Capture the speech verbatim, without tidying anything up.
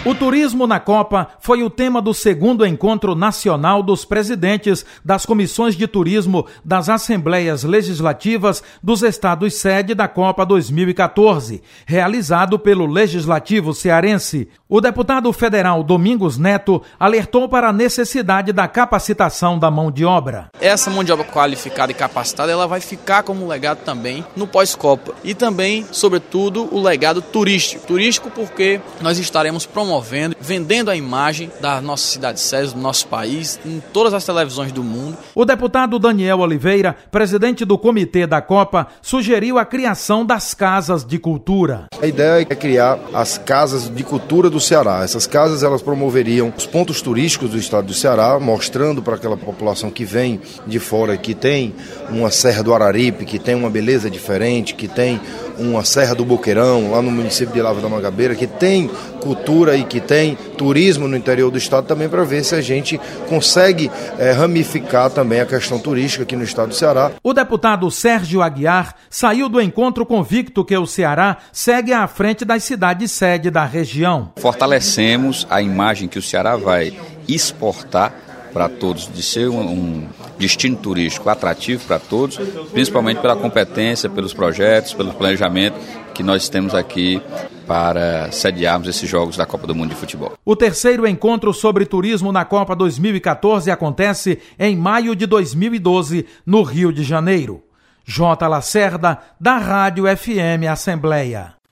O turismo na Copa foi o tema do segundo encontro nacional dos presidentes das comissões de turismo das Assembleias Legislativas dos Estados-sede da Copa dois mil e quatorze, realizado pelo Legislativo cearense. O deputado federal Domingos Neto alertou para a necessidade da capacitação da mão de obra. Essa mão de obra qualificada e capacitada, ela vai ficar como legado também no pós-Copa. E também, sobretudo, o legado turístico. Turístico porque nós estaremos promovendo Promovendo, vendendo a imagem da nossa cidade-sede, do nosso país, em todas as televisões do mundo. O deputado Daniel Oliveira, presidente do Comitê da Copa, sugeriu a criação das casas de cultura. A ideia é criar as casas de cultura do Ceará. Essas casas elas promoveriam os pontos turísticos do estado do Ceará, mostrando para aquela população que vem de fora que tem uma Serra do Araripe, que tem uma beleza diferente, que tem uma Serra do Boqueirão, lá no município de Lavra da Mangabeira, que tem cultura e que tem turismo no interior do estado, também para ver se a gente consegue é, ramificar também a questão turística aqui no estado do Ceará. O deputado Sérgio Aguiar saiu do encontro convicto que o Ceará segue à frente das cidades-sede da região. Fortalecemos a imagem que o Ceará vai exportar para todos, de ser um, um destino turístico atrativo para todos, principalmente pela competência, pelos projetos, pelo planejamento que nós temos aqui para sediarmos esses jogos da Copa do Mundo de Futebol. O terceiro encontro sobre turismo na Copa dois mil e quatorze acontece em maio de dois mil e doze, no Rio de Janeiro. J. Lacerda, da Rádio F M Assembleia.